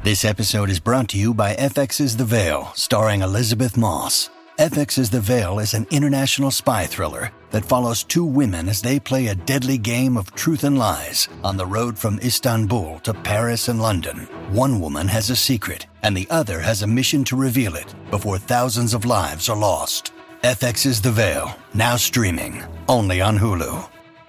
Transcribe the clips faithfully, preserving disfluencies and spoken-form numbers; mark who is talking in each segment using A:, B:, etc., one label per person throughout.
A: This episode is brought to you by F X's The Veil, starring Elizabeth Moss. F X's The Veil is an international spy thriller that follows two women as they play a deadly game of truth and lies on the road from Istanbul to Paris and London. One woman has a secret, and the other has a mission to reveal it before thousands of lives are lost. F X's The Veil, now streaming, only on Hulu.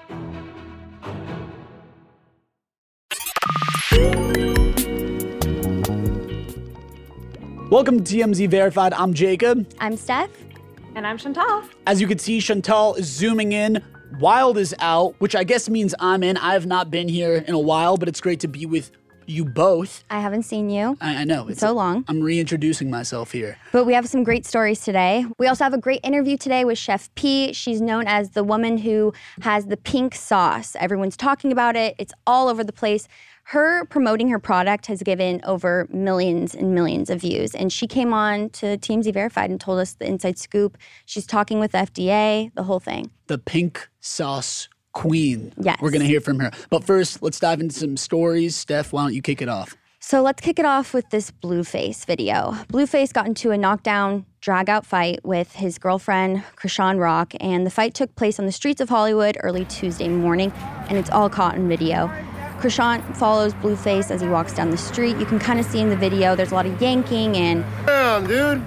B: Welcome to T M Z Verified. I'm Jacob.
C: I'm Steph.
D: And I'm Chantal.
B: As you can see, Chantal is zooming in. Wild is out, which I guess means I'm in. I have not been here in a while, but it's great to be with you both.
C: I haven't seen you.
B: I, I know.
C: It's so long.
B: I'm reintroducing myself here.
C: But we have some great stories today. We also have a great interview today with Chef P. She's known as the woman who has the pink sauce. Everyone's talking about it. It's all over the place. Her promoting her product has given over millions and millions of views. And she came on to T M Z Verified and told us the inside scoop. She's talking with the F D A, the whole thing.
B: The pink sauce queen.
C: Yes.
B: We're going to hear from her. But first, let's dive into some stories. Steph, why don't you kick it off?
C: So let's kick it off with this Blueface video. Blueface got into a knockdown, drag-out fight with his girlfriend, Chrisean Rock, and the fight took place on the streets of Hollywood early Tuesday morning, and it's all caught in video. Chrisean follows Blueface as he walks down the street. You can kind of see in the video there's a lot of yanking and...
E: Damn, dude.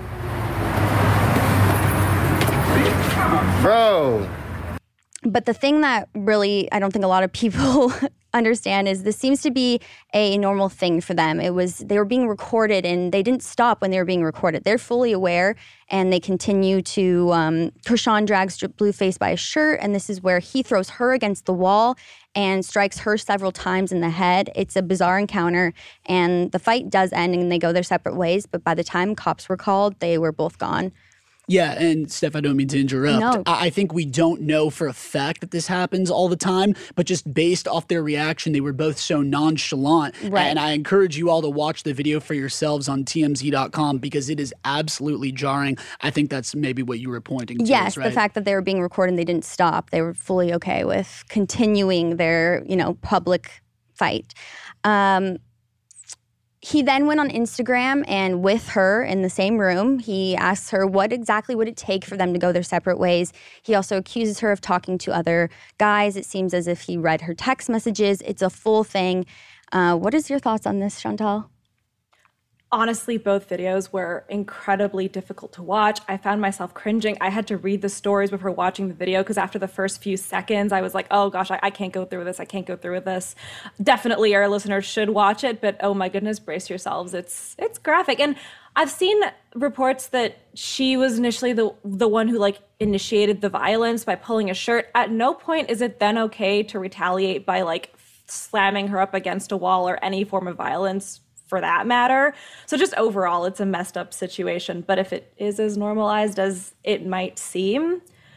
E: Bro.
C: But the thing that really, I don't think a lot of people understand is this seems to be a normal thing for them. It was, they were being recorded and they didn't stop when they were being recorded. They're fully aware and they continue to, um, Chrisean drags Blueface by his shirt, and this is where he throws her against the wall and strikes her several times in the head. It's a bizarre encounter, and the fight does end and they go their separate ways, but by the time cops were called, they were both gone.
B: Yeah, and Steph, I don't mean to interrupt.
C: No.
B: I-, I think we don't know for a fact that this happens all the time, but just based off their reaction, they were both so nonchalant.
C: Right.
B: And I encourage you all to watch the video for yourselves on T M Z dot com because it is absolutely jarring. I think that's maybe what you were pointing to.
C: Yes,
B: right?
C: the fact that they were being recorded and they didn't stop. They were fully okay with continuing their, you know, public fight. Um, He then went on Instagram, and with her in the same room, he asks her what exactly would it take for them to go their separate ways. He also accuses her of talking to other guys. It seems as if he read her text messages. It's a full thing. Uh, what is your thoughts on this, Chantal?
D: Honestly, both videos were incredibly difficult to watch. I found myself cringing. I had to read the stories before watching the video because after the first few seconds, I was like, oh gosh, I, I can't go through with this. I can't go through with this. Definitely our listeners should watch it, but oh my goodness, brace yourselves. It's it's graphic. And I've seen reports that she was initially the the one who like initiated the violence by pulling a shirt. At no point is it then okay to retaliate by like slamming her up against a wall or any form of violence for that matter. So just overall, it's a messed up situation. But if it is as normalized as it might seem,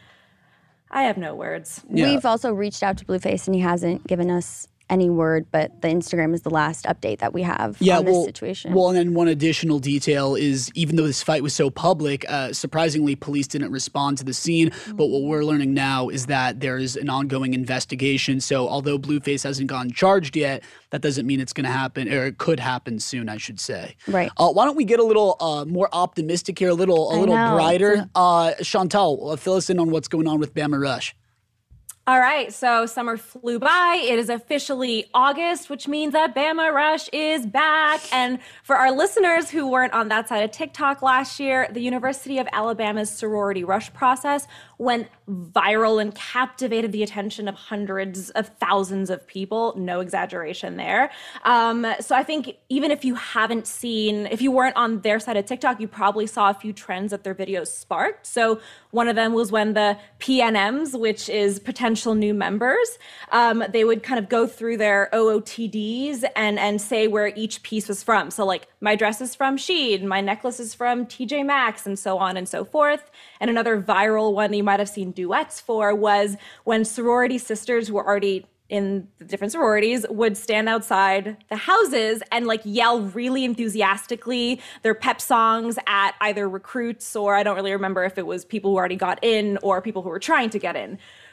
D: I have no words.
B: Yeah.
C: We've also reached out to Blueface, and he hasn't given us any word, but the Instagram is the last update that we have
B: yeah,
C: on this
B: well,
C: situation.
B: Well, and then one additional detail is even though this fight was so public, uh, surprisingly, police didn't respond to the scene. Mm-hmm. But what we're learning now is that there is an ongoing investigation. So although Blueface hasn't gotten charged yet, that doesn't mean it's going to happen, or it could happen soon, I should say.
C: Right.
B: Uh, why don't we get a little uh, more optimistic here, a little a
C: I
B: little
C: know.
B: brighter? Uh, Chantal, uh, fill us in on what's going on with Bama Rush.
D: All right, so summer flew by. It is officially August, which means that Bama Rush is back. And for our listeners who weren't on that side of TikTok last year, the University of Alabama's sorority rush process went viral and captivated the attention of hundreds of thousands of people. No exaggeration there. Um, so I think even if you haven't seen, if you weren't on their side of TikTok, you probably saw a few trends that their videos sparked. So one of them was when the P N Ms, which is potential new members, um, they would kind of go through their O O T Ds and, and say where each piece was from. So like, my dress is from Shein, my necklace is from T J Maxx, and so on and so forth. And another viral one that you might have seen duets for was when sorority sisters who were already in the different sororities would stand outside the houses and like yell really enthusiastically their pep songs at either recruits or I don't really remember if it was people who already got in or people who were trying to get in.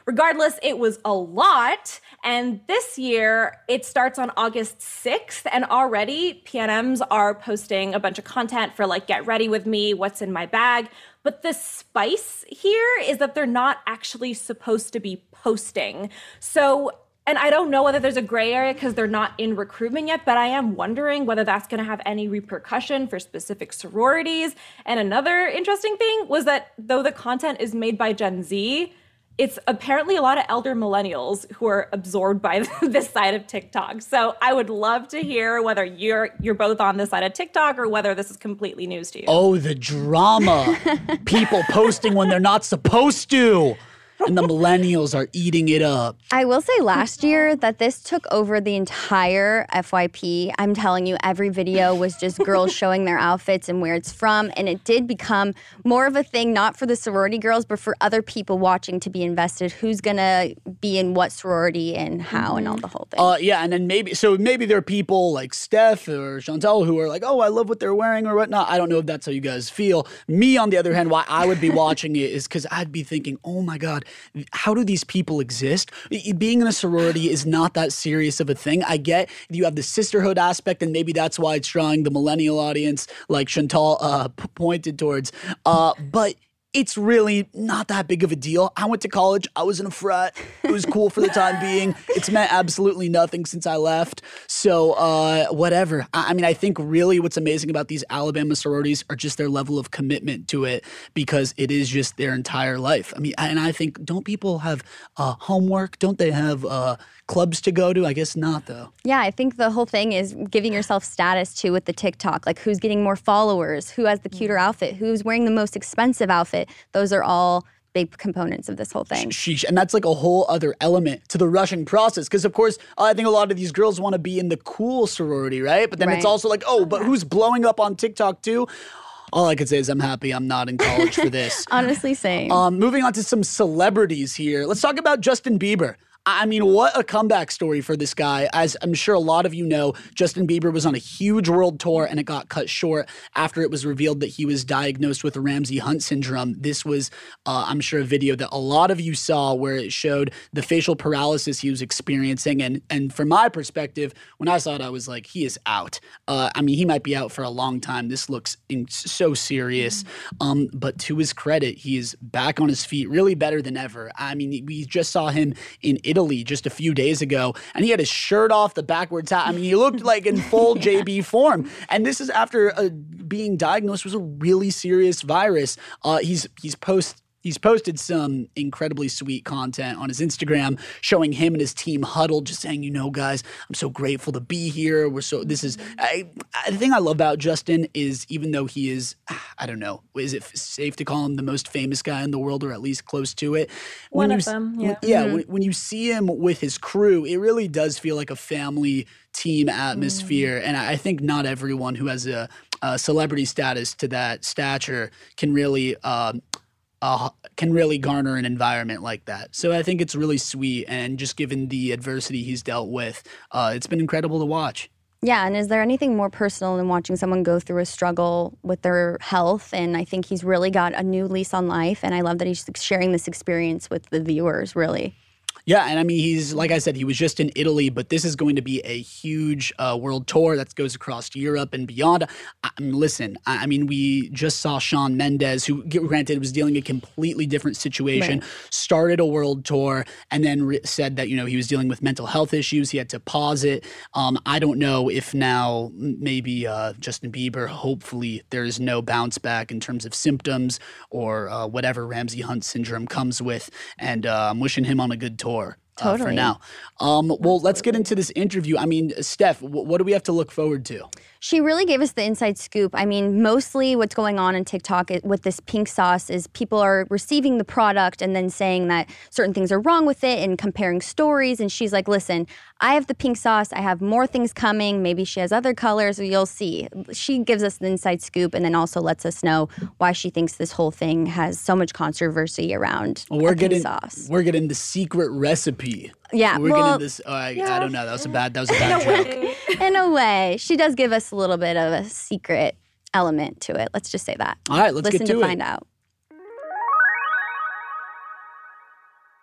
D: Regardless, it was a lot. And this year, it starts on August sixth. And already P N Ms are posting a bunch of content for like, get ready with me, what's in my bag. But the spice here is that they're not actually supposed to be posting. So, and I don't know whether there's a gray area because they're not in recruitment yet, but I am wondering whether that's going to have any repercussion for specific sororities. And another interesting thing was that though the content is made by Gen Z, it's apparently a lot of elder millennials who are absorbed by this side of TikTok. So I would love to hear whether you're you're both on this side of TikTok or whether this is completely news to you.
B: Oh, the drama. People posting when they're not supposed to. And the millennials are eating it up.
C: I will say last year that this took over the entire F Y P. I'm telling you, every video was just girls showing their outfits and where it's from. And it did become more of a thing, not for the sorority girls, but for other people watching to be invested. Who's going to be in what sorority and how mm-hmm. and all the whole thing.
B: Uh, yeah, and then maybe, so maybe there are people like Steph or Chantal who are like, oh, I love what they're wearing or whatnot. I don't know if that's how you guys feel. Me, on the other hand, why I would be watching it is because I'd be thinking, oh my God, how do these people exist? Being in a sorority is not that serious of a thing. I get you have the sisterhood aspect, and maybe that's why it's drawing the millennial audience, like Chantal uh, p- pointed towards. Uh, but it's really not that big of a deal. I went to college. I was in a frat. It was cool for the time being. It's meant absolutely nothing since I left. So uh, whatever. I, I mean, I think really what's amazing about these Alabama sororities are just their level of commitment to it, because it is just their entire life. I mean, and I think, don't people have uh, homework? Don't they have uh, clubs to go to? I guess not, though.
C: Yeah, I think the whole thing is giving yourself status, too, with the TikTok. Like, who's getting more followers? Who has the cuter outfit? Who's wearing the most expensive outfit? Those are all big components of this whole thing.
B: Sheesh. And that's like a whole other element to the rushing process. Because, of course, I think a lot of these girls want to be in the cool sorority, right? But then right. it's also like, oh, but who's blowing up on TikTok, too? All I could say is I'm happy I'm not in college for this.
C: Honestly, same.
B: Um, moving on to some celebrities here. Let's talk about Justin Bieber. I mean, what a comeback story for this guy. As I'm sure a lot of you know, Justin Bieber was on a huge world tour and it got cut short after it was revealed that he was diagnosed with Ramsay Hunt syndrome. This was, uh, I'm sure, a video that a lot of you saw where it showed the facial paralysis he was experiencing. And and from my perspective, when I saw it, I was like, he is out. Uh, I mean, he might be out for a long time. This looks in, so serious. Um, but to his credit, he is back on his feet, really better than ever. I mean, we just saw him in Italy just a few days ago, and he had his shirt off, the backwards hat. I mean, he looked like in full J B form. And this is after uh, being diagnosed with a really serious virus. Uh, he's he's post. He's posted some incredibly sweet content on his Instagram showing him and his team huddled, just saying, you know, guys, I'm so grateful to be here. We're so, this is, I, I, the thing I love about Justin is even though he is, I don't know, is it safe to call him the most famous guy in the world or at least close to it?
D: One
B: when
D: of
B: you,
D: them, yeah.
B: When, yeah,
C: Mm-hmm.
B: when, when you see him with his crew, it really does feel like a family team atmosphere. Mm. And I think not everyone who has a, a celebrity status to that stature can really, um, Uh, can really garner an environment like that. So I think it's really sweet, and just given the adversity he's dealt with, uh, it's been incredible to watch.
C: Yeah, and is there anything more personal than watching someone go through a struggle with their health? And I think he's really got a new lease on life, and I love that he's sharing this experience with the viewers, really.
B: Yeah, and I mean, he's, like I said, he was just in Italy, but this is going to be a huge uh, world tour that goes across Europe and beyond. I, I mean, listen, I, I mean, we just saw Shawn Mendes, who, granted, was dealing a completely different situation, right. started a world tour, and then re- said that, you know, he was dealing with mental health issues. He had to pause it. Um, I don't know if now maybe uh, Justin Bieber, hopefully there's no bounce back in terms of symptoms or uh, whatever Ramsay Hunt syndrome comes with, and uh, I'm wishing him on a good tour. Uh,
C: totally.
B: For now. Um, well, let's get into this interview. I mean, Steph, w- what do we have to look forward to?
C: She really gave us the inside scoop. I mean, mostly what's going on in TikTok with this pink sauce is people are receiving the product and then saying that certain things are wrong with it and comparing stories. And she's like, listen, I have the pink sauce. I have more things coming. Maybe she has other colors. You'll see. She gives us the inside scoop and then also lets us know why she thinks this whole thing has so much controversy around
B: well, we're
C: a pink
B: getting,
C: sauce.
B: We're getting the secret recipe.
C: Yeah,
B: we're
C: well,
B: getting this. Oh, I,
D: yeah.
B: I don't know. That was a bad. That was a bad joke.
C: In a way, she does give us a little bit of a secret element to it. Let's just say that.
B: All right, let's
C: Listen
B: get to,
C: to
B: it.
C: find out.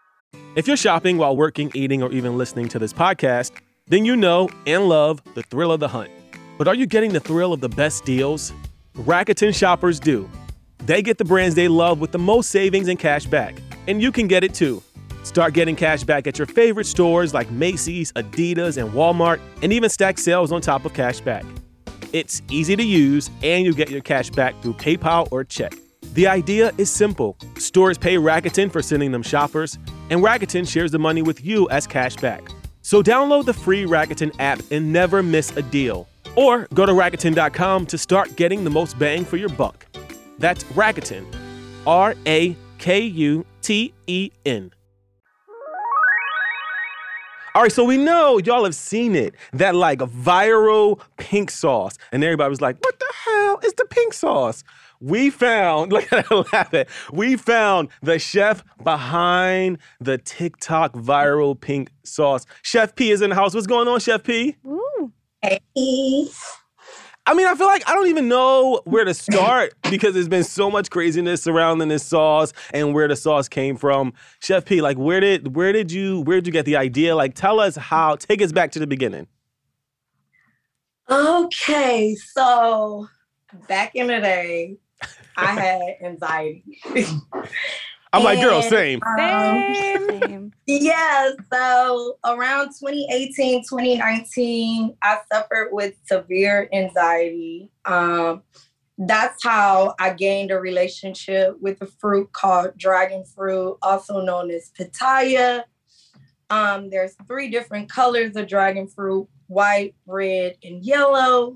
E: If you're shopping while working, eating, or even listening to this podcast, then you know and love the thrill of the hunt. But are you getting the thrill of the best deals? Rakuten shoppers do. They get the brands they love with the most savings and cash back. And you can get it too. Start getting cash back at your favorite stores like Macy's, Adidas, and Walmart, and even stack sales on top of cash back. It's easy to use, and you get your cash back through PayPal or check. The idea is simple. Stores pay Rakuten for sending them shoppers, and Rakuten shares the money with you as cash back. So download the free Rakuten app and never miss a deal. Or go to Rakuten dot com to start getting the most bang for your buck. That's Rakuten, R A K U T E N. All right, so we know y'all have seen it, that like viral pink sauce. And everybody was like, what the hell is the pink sauce? We found, look at that laughing, we found the chef behind the TikTok viral pink sauce. Chef P is in the house. What's going on, Chef P?
C: Ooh.
F: Hey.
E: I mean, I feel like I don't even know where to start because there's been so much craziness surrounding this sauce and where the sauce came from. Chef P, like, where did where did you where did you get the idea? Like, tell us how. Take us back to the beginning.
F: Okay, so back in the day, I had anxiety.
E: I'm like, girl,
F: And,
E: same.
F: um,
C: Same.
F: Yeah, so around twenty eighteen, twenty nineteen, I suffered with severe anxiety. Um, that's how I gained a relationship with a fruit called dragon fruit, also known as pitaya. Um, there's three different colors of dragon fruit: white, red, and yellow.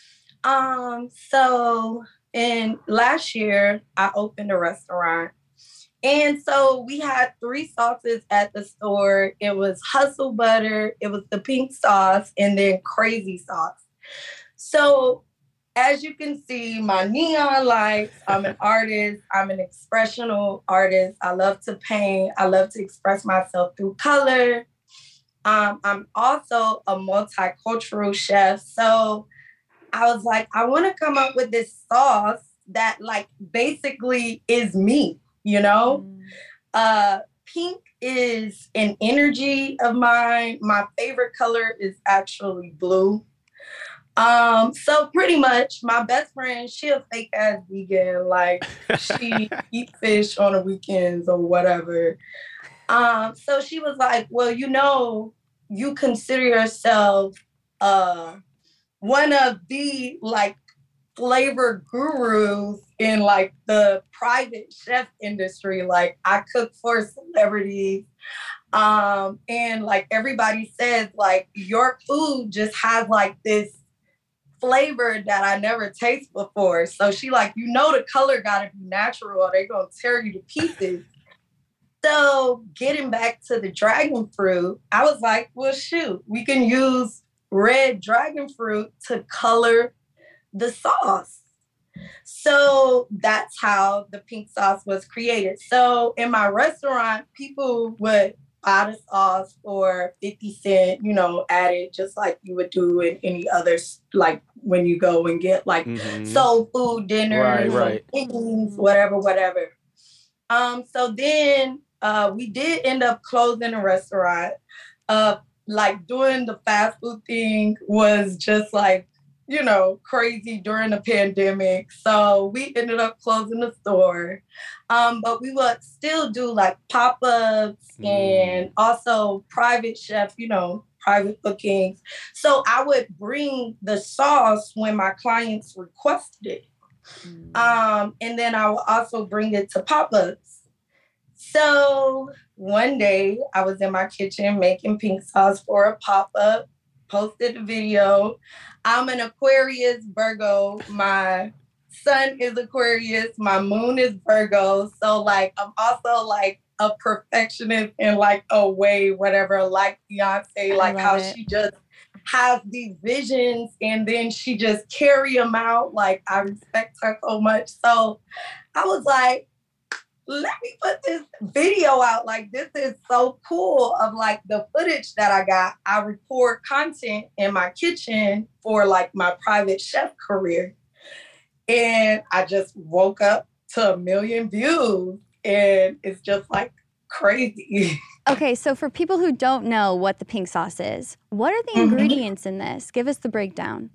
F: Um, so in last year, I opened a restaurant. And so we had three sauces at the store. It was hustle butter, it was the pink sauce, and then crazy sauce. So as you can see, my neon lights, I'm an artist, I'm an expressional artist. I love to paint, I love to express myself through color. Um, I'm also a multicultural chef. So I was like, I want to come up with this sauce that like basically is me. You know, mm. uh, pink is an energy of mine. My favorite color is actually blue. Um, so pretty much my best friend, she a fake ass vegan. Like she eats fish on the weekends or whatever. Um, so she was like, well, you know, you consider yourself uh, one of the like flavor gurus in like the private chef industry. Like I cook for celebrities. Um, and like everybody says, like your food just has like this flavor that I never tasted before. So she like, you know, the color gotta be natural or they're gonna tear you to pieces. So getting back to the dragon fruit, I was like, well, shoot, we can use red dragon fruit to color the sauce. So that's how the pink sauce was created. So in my restaurant, people would buy the sauce for fifty cents, you know, added just like you would do in any other, like when you go and get like mm-hmm. soul food dinners, right, right. Things, whatever, whatever. Um, so then uh, we did end up closing the restaurant. Uh, like doing the fast food thing was just like, you know, crazy during the pandemic. So we ended up closing the store. Um, but we would still do like pop-ups mm. and also private chef, you know, private bookings. So I would bring the sauce when my clients requested it. Mm. Um, and then I would also bring it to pop-ups. So one day I was in my kitchen making pink sauce for a pop-up, posted the video. I'm an Aquarius Virgo. My sun is Aquarius. My moon is Virgo. So like, I'm also like a perfectionist in like a way, whatever, like Beyonce, like how it. She just has these visions and then she just carry them out. Like I respect her so much. So I was like, let me put this video out. Like, this is so cool of like the footage that I got. I record content in my kitchen for like my private chef career. And I just woke up to a million views. And it's just like crazy.
C: Okay, so for people who don't know what the pink sauce is, what are the
F: Mhm.
C: ingredients in this? Give us the breakdown.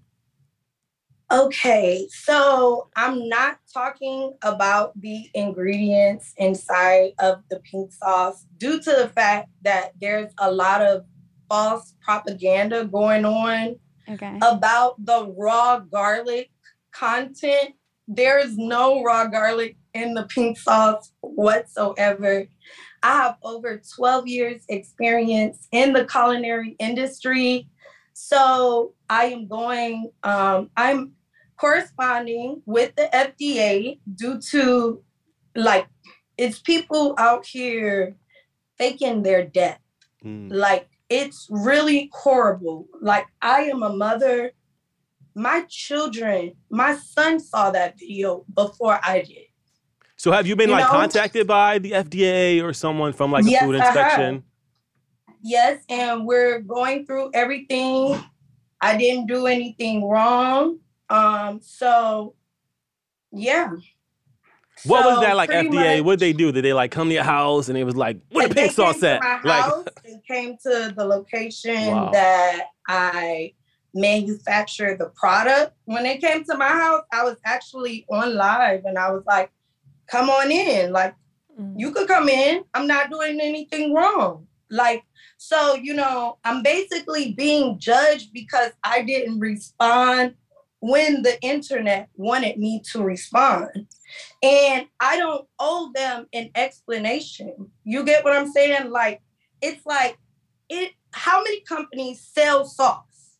F: Okay, so I'm not talking about the ingredients inside of the pink sauce due to the fact that there's a lot of false propaganda going on
C: Okay.
F: about the raw garlic content. There is no raw garlic in the pink sauce whatsoever. I have over twelve years experience in the culinary industry. So I am going, um, I'm corresponding with the F D A due to, like, it's people out here faking their death.
E: Mm.
F: Like, it's really horrible. Like, I am a mother. My children, my son saw that video before I did.
E: So have you been
F: You
E: like
F: know?
E: contacted by the F D A or someone from like a
F: Yes,
E: food
F: I have.
E: inspection?
F: Yes, and we're going through everything. I didn't do anything wrong. Um, so yeah.
E: What was
F: So
E: that like
F: pretty
E: F D A?
F: much,
E: What'd they do? Did they like come to your house and it was like, where the
F: they
E: pink sauce
F: came
E: at?
F: to my
E: Like,
F: house and came to the location
E: Wow.
F: that I manufacture the product. When they came to my house, I was actually on live and I was like, come on in. Like, you could come in. I'm not doing anything wrong. Like, so, you know, I'm basically being judged because I didn't respond when the internet wanted me to respond. And I don't owe them an explanation. You get what I'm saying? Like, it's like, it. How many companies sell sauce?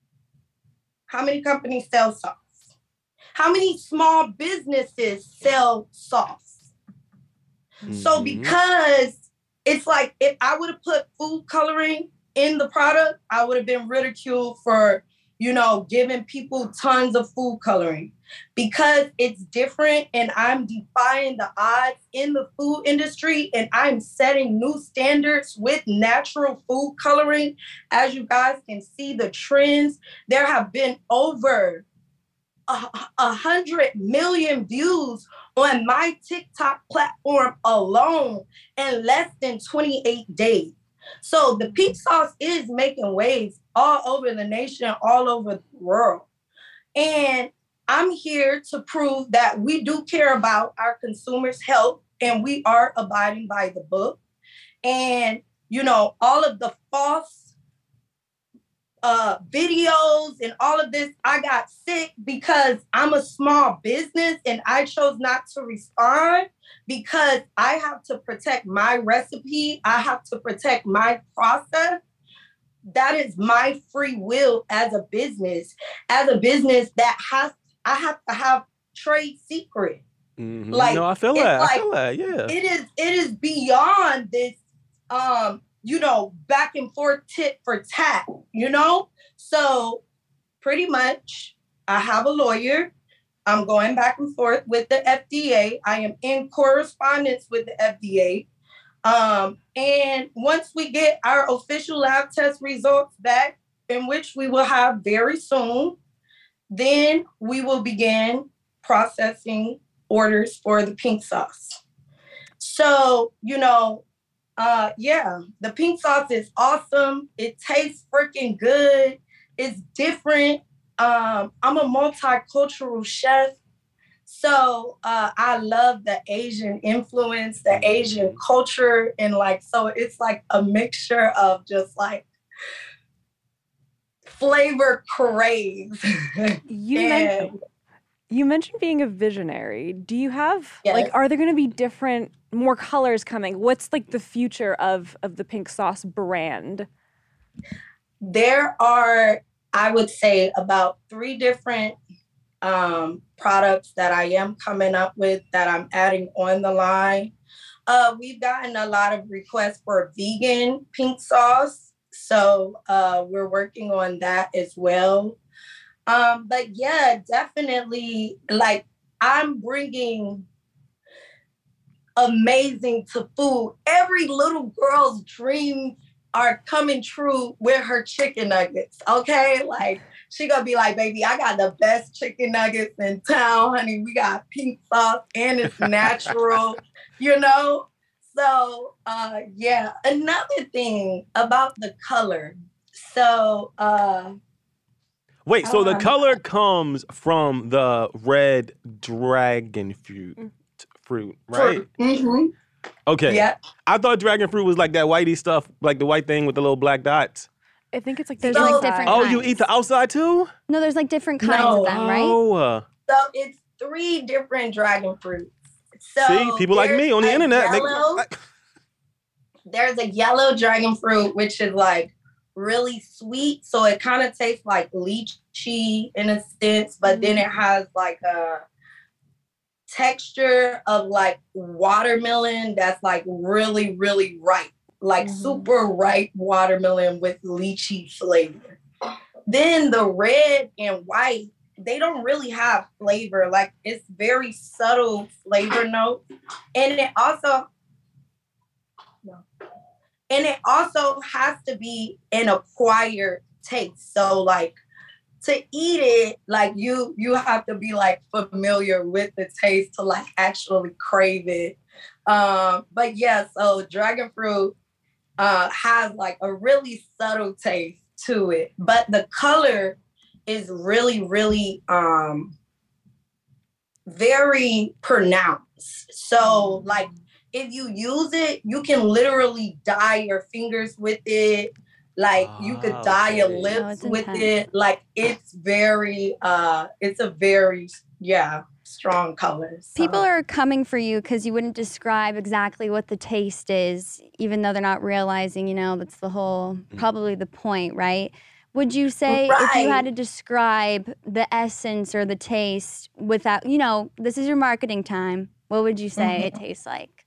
F: How many companies sell sauce? How many small businesses sell sauce? So
E: Mhm.
F: because it's like, if I would have put food coloring in the product, I would have been ridiculed for, you know, giving people tons of food coloring. Because it's different and I'm defying the odds in the food industry and I'm setting new standards with natural food coloring. As you guys can see the trends, there have been over a, a hundred million views on my TikTok platform alone in less than twenty-eight days. So the pink sauce is making waves all over the nation, all over the world. And I'm here to prove that we do care about our consumers' health and we are abiding by the book. And, you know, all of the false uh, videos and all of this, I got sick because I'm a small business and I chose not to respond because I have to protect my recipe. I have to protect my process. That is my free will as a business, as a business that has, I have to have trade secret.
E: Mhm.
F: Like,
E: no, I feel
F: it's
E: that. I
F: like-
E: feel that. Yeah.
F: It is, it is beyond this, um, you know, back and forth tit for tat, you know? So pretty much I have a lawyer. I'm going back and forth with the F D A. I am in correspondence with the F D A. Um, and once we get our official lab test results back, in which we will have very soon, then we will begin processing orders for the pink sauce. So, you know, uh, yeah, the pink sauce is awesome. It tastes freaking good. It's different. Um, I'm a multicultural chef. So uh, I love the Asian influence, the Asian culture. And like, so it's like a mixture of just like flavor craves.
G: You,
F: And-
G: men- you mentioned being a visionary. Do you have,
F: Yes.
G: like, are there going to be different, more colors coming? What's like the future of, of the pink sauce brand?
F: There are, I would say, about three different um, products that I am coming up with that I'm adding on the line. Uh, we've gotten a lot of requests for vegan pink sauce. So uh, we're working on that as well. Um, but yeah, definitely, like, I'm bringing amazing to food. Every little girl's dreams are coming true with her chicken nuggets, okay? Like, she gonna be like, baby, I got the best chicken nuggets in town, honey. We got pink sauce and it's natural, you know? So, uh, yeah, another thing about the color. So, uh,
E: Wait, so the
F: um,
E: color comes from the red dragon fruit, fruit, right?
F: Mm-hmm.
E: Okay.
F: Yeah.
E: I thought dragon fruit was like that whitey stuff, like the white thing with the little black dots.
G: I think it's like
C: There's
G: the
C: like
G: inside.
C: different
E: Oh,
C: kinds.
E: you eat the outside too?
C: No, there's like different kinds
F: No.
C: of them, right?
E: Oh. uh,
F: So it's three different dragon fruits. So
E: See, people like
F: there's
E: me on the
F: a
E: internet. they-
F: Yellow, there's a yellow dragon fruit, which is like really sweet. So it kind of tastes like lychee in a sense, but then it has like a texture of like watermelon that's like really, really ripe. Like
C: Mhm.
F: super ripe watermelon with lychee flavor. Then the red and white, they don't really have flavor. Like it's very subtle flavor note. And it also, no. And it also has to be an acquired taste. So like to eat it, like you you have to be like familiar with the taste to like actually crave it. Um, but yeah, so dragon fruit uh, has like a really subtle taste to it, but the color is really, really um, very pronounced. So like if you use it, you can literally dye your fingers with it. Like you could
E: Ah,
F: dye your
E: okay.
C: Oh,
F: lips
C: it's
F: with
C: intense.
F: it. Like it's very, uh, it's a very, yeah, strong color. So.
C: People are coming for you because you wouldn't describe exactly what the taste is, even though they're not realizing, you know, that's the whole, probably the point, right? Would you say if you had
F: Right.
C: to describe the essence or the taste without, you know, this is your marketing time, what would you say it tastes like?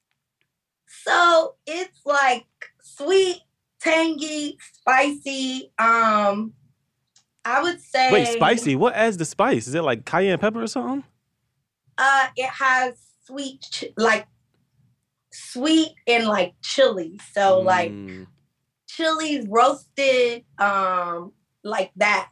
F: So it's like sweet, tangy, spicy. Um, I would say.
E: Wait, spicy? What adds the spice? Is it like cayenne pepper or something?
F: Uh, it has sweet, ch- like sweet and like chili. So like
E: Mm.
F: chilies roasted, um, like that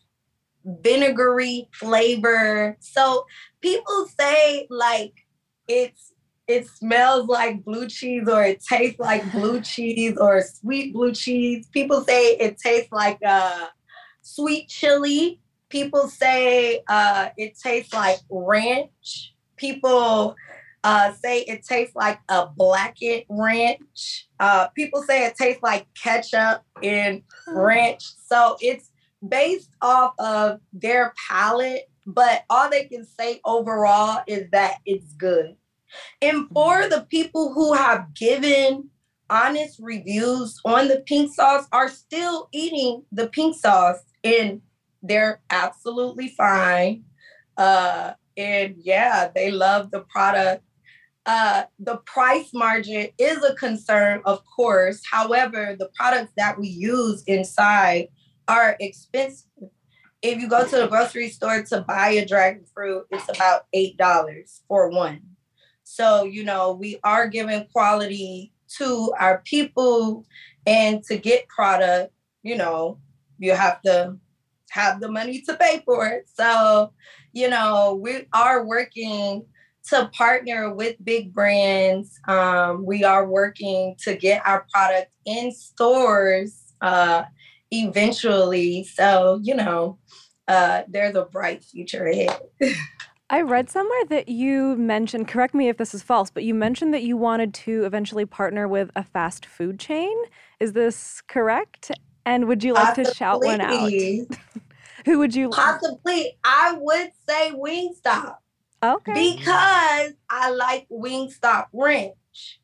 F: vinegary flavor. So people say like it's it smells like blue cheese or it tastes like blue cheese or sweet blue cheese. People say it tastes like uh, sweet chili. People say uh, it tastes like ranch. People uh, say it tastes like a blackened ranch. Uh, people say it tastes like ketchup and ranch. So it's based off of their palate, but all they can say overall is that it's good. And for the people who have given honest reviews on the pink sauce are still eating the pink sauce and they're absolutely fine. Uh, and yeah, they love the product. Uh, the price margin is a concern, of course. However, the products that we use inside are expensive. If you go to the grocery store to buy a dragon fruit, it's about eight dollars for one. So, you know, we are giving quality to our people, and to get product, you know, you have to have the money to pay for it. So, you know, we are working to partner with big brands. Um, we are working to get our product in stores uh, eventually. So, you know, uh, there's a bright future ahead.
G: I read somewhere that you mentioned, correct me if this is false, but you mentioned that you wanted to eventually partner with a fast food chain. Is this correct? And would you like to shout one out?
F: Possibly.
G: Who would you?
F: Possibly, I would say Wingstop
G: Okay.
F: because I like Wingstop Ranch.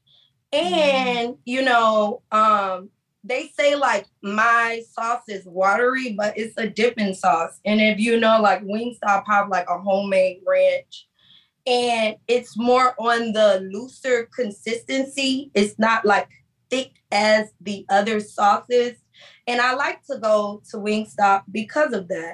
F: And, you know, um, they say like my sauce is watery, but it's a dipping sauce. And if you know, like Wingstop have like a homemade ranch, and it's more on the looser consistency. It's not like thick as the other sauces. And I like to go to Wingstop because of that.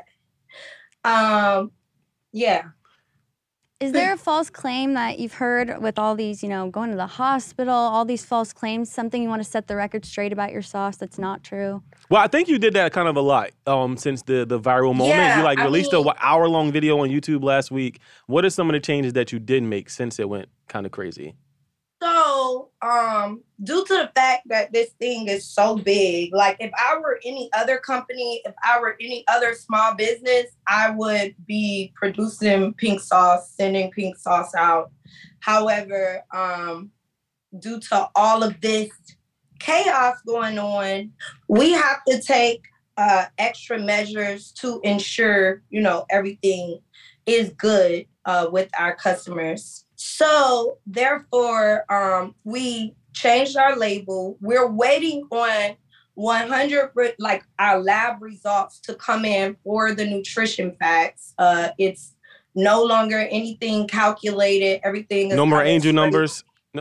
F: Um, yeah.
C: Is there a false claim that you've heard with all these, you know, going to the hospital, all these false claims, something you want to set the record straight about your sauce that's not true?
E: Well, I think you did that kind of a lot um, since the, the viral moment.
F: Yeah,
E: you like
F: I
E: released
F: mean-
E: an hour-long video on YouTube last week. What are some of the changes that you did make since it went kind of crazy?
F: So So, um, due to the fact that this thing is so big, like if I were any other company, if I were any other small business, I would be producing pink sauce, sending pink sauce out. However, um, due to all of this chaos going on, we have to take uh, extra measures to ensure, you know, everything is good uh, with our customers. So therefore, um, we changed our label. We're waiting on one hundred, like our lab results to come in for the nutrition facts. Uh, it's no longer anything calculated. Everything is
E: no more angel
F: straight.
E: numbers. No.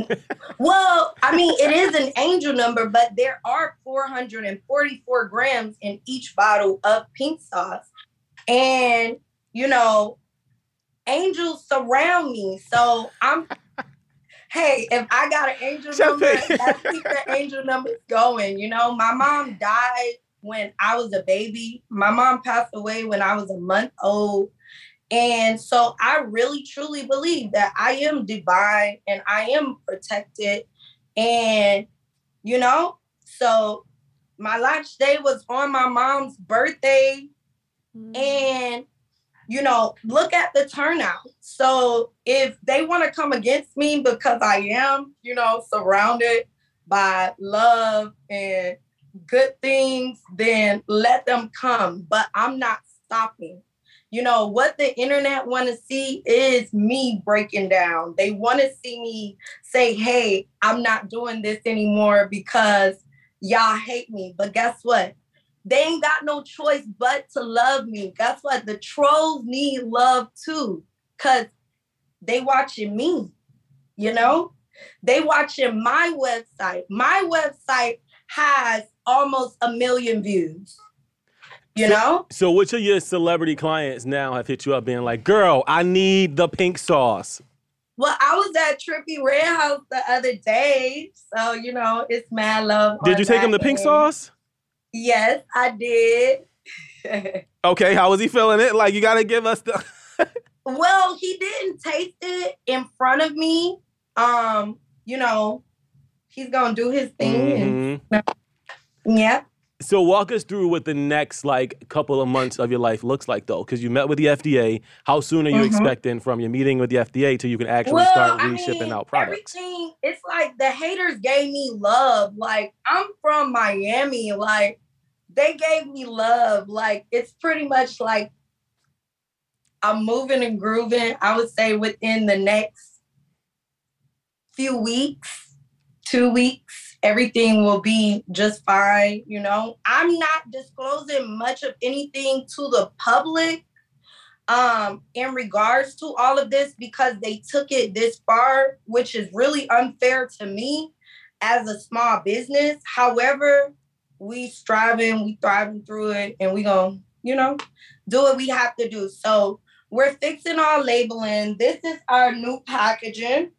F: Well, I mean, it is an angel number, but there are four hundred forty-four grams in each bottle of pink sauce. And, you know, angels surround me. So I'm, hey, if I got an angel number, let's keep the angel numbers going. You know, my mom died when I was a baby. My mom passed away when I was a month old. And so I really, truly believe that I am divine and I am protected. And, you know, so my launch day was on my mom's birthday. Mm. And, you know, look at the turnout. So if they want to come against me because I am, you know, surrounded by love and good things, then let them come. But I'm not stopping. You know, what the internet want to see is me breaking down. They want to see me say, hey, I'm not doing this anymore because y'all hate me. But guess what? They ain't got no choice but to love me. Guess what? The trolls need love too, because they watching me, you know? They watching my website. My website has almost a million views. You
E: so,
F: know?
E: So which of your celebrity clients now have hit you up being like, girl, I need the pink sauce?
F: Well, I was at Trippie Redd House the other day. So, you know, it's mad love.
E: Did you take him the pink sauce?
F: Yes, I did.
E: Okay, how was he feeling it? Like, you got to give us the...
F: Well, he didn't taste it in front of me. Um, you know, he's going to do his thing. Mm-hmm. And, yeah.
E: So walk us through what the next, like, couple of months of your life looks like, though, because you met with the F D A. How soon are you mm-hmm. expecting from your meeting with the F D A till you can actually
F: well,
E: start
F: I
E: reshipping
F: mean,
E: out products?
F: Everything, it's like the haters gave me love. Like, I'm from Miami. Like, they gave me love. Like, it's pretty much like I'm moving and grooving, I would say, within the next few weeks, two weeks. Everything will be just fine, you know. I'm not disclosing much of anything to the public um, in regards to all of this because they took it this far, which is really unfair to me as a small business. However, we striving, we thriving through it, and we gonna, you know, do what we have to do. So we're fixing our labeling. This is our new packaging.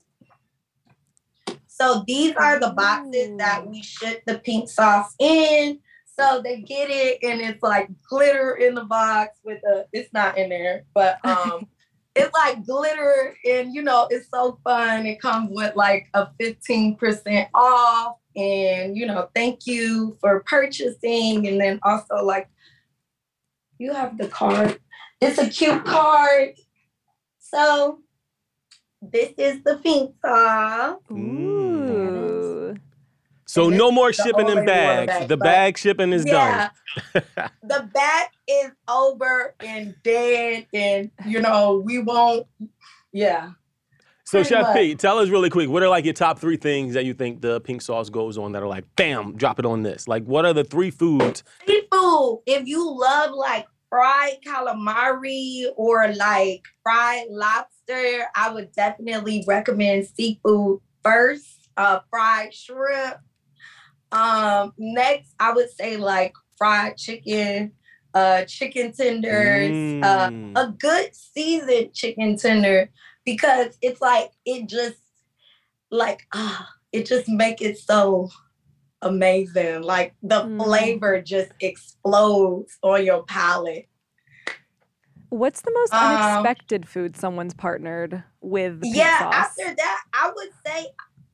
F: So these are the boxes that we ship the pink sauce in. So they get it and it's like glitter in the box with a, it's not in there, but um, it's like glitter and, you know, it's so fun. It comes with like a fifteen percent off and, you know, thank you for purchasing. And then also like, you have the card. It's a cute card. So this is the pink sauce.
E: Ooh. So no more shipping in bags. Bag, the bag shipping is yeah,
F: done. The bag is over and dead and, you know, we won't, yeah.
E: So Chef P, tell us really quick, what are like your top three things that you think the pink sauce goes on that are like, bam, drop it on this? Like, what are the three foods?
F: Seafood. If you love like fried calamari or like fried lobster, I would definitely recommend seafood first. Uh, fried shrimp. Um, next, I would say like fried chicken, uh, chicken tenders, mm. uh, a good seasoned chicken tender because it's like it just like ah, it just make it so amazing. Like the mm. flavor just explodes on your palate.
G: What's the most um, unexpected food someone's partnered with the pink
F: yeah,
G: sauce?
F: After that, I would say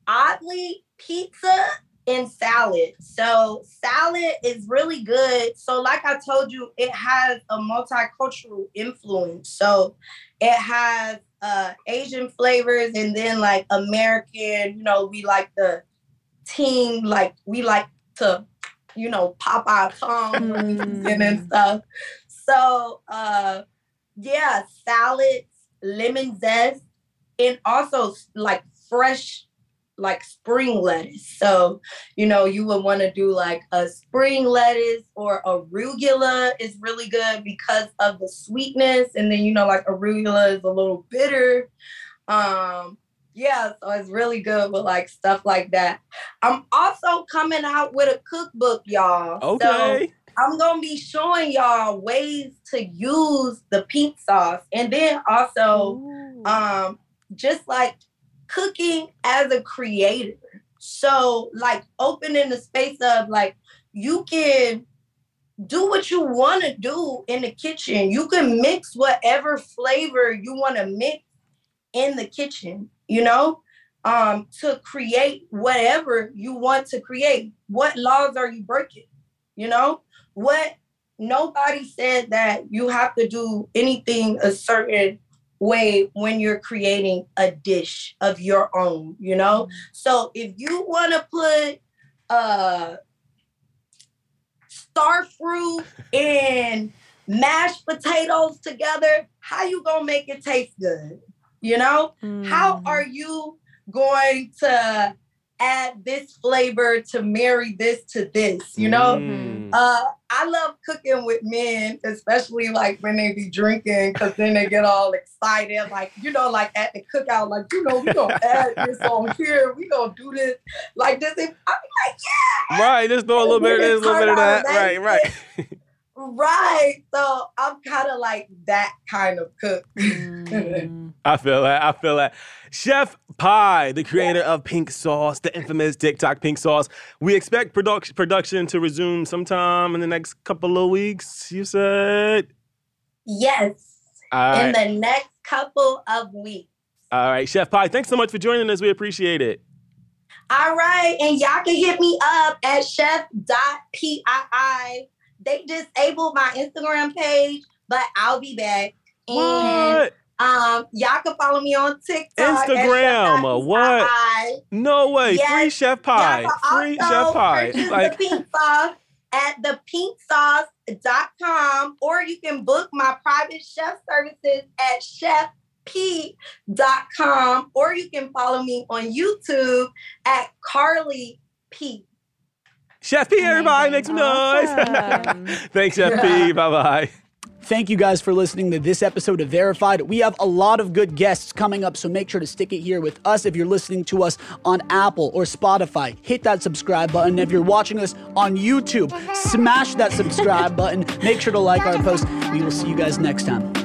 F: oddly, pizza and salad. So salad is really good. So like I told you, it has a multicultural influence. So it has uh, Asian flavors and then like American, you know, we like the team, like we like to, you know, pop our tongue mm. and stuff. So uh, yeah, salads, lemon zest, and also like fresh like spring lettuce. So, you know, you would want to do like a spring lettuce, or arugula is really good because of the sweetness. And then, you know, like arugula is a little bitter. Um, yeah, so it's really good with like stuff like that. I'm also coming out with a cookbook, y'all.
E: Okay.
F: So I'm going to be showing y'all ways to use the pink sauce. And then also, Ooh. um, just like cooking as a creator. So like opening the space of like, you can do what you want to do in the kitchen. You can mix whatever flavor you want to mix in the kitchen, you know, um, to create whatever you want to create. What laws are you breaking? You know, what nobody said that you have to do anything a certain way when you're creating a dish of your own, you know? Mm-hmm. So if you want to put uh, star fruit and mashed potatoes together, how you gonna make it taste good? You know? Mm. How are you going to add this flavor to marry this to this, you know? Mm. Uh, I love cooking with men, especially like when they be drinking, because then they get all excited, like, you know, like at the cookout, like, you know, we gonna add this on here, we gonna do this like this. And I'm like, yeah!
E: Right, just throw a little bit of this, a little bit of that. Right, right.
F: Right. So I'm kind of like that kind of cook.
E: Mm. I feel that. I feel that. Chef Pi, the creator yeah. of Pink Sauce, the infamous TikTok Pink Sauce. We expect produc- production to resume sometime in the next couple of weeks, you said?
F: Yes. All right. In the next couple of weeks.
E: All right. Chef Pi, thanks so much for joining us. We appreciate it.
F: All right. And y'all can hit me up at chef dot pii. They disabled my Instagram page, but I'll be back. And
E: what?
F: Um, y'all can follow me on TikTok.
E: Instagram. What? No way. Yes. Free Chef Pi. Free Chef Pi.
F: Like the pink sauce at the pink sauce dot com, or you can book my private chef services at chef p dot com, or you can follow me on YouTube at Carly P.
E: Chef P, everybody, make some noise. Awesome. Thanks, Chef P. Bye-bye.
B: Thank you guys for listening to this episode of Verified. We have a lot of good guests coming up, so make sure to stick it here with us. If you're listening to us on Apple or Spotify, hit that subscribe button. If you're watching us on YouTube, smash that subscribe button. Make sure to like our post. We will see you guys next time.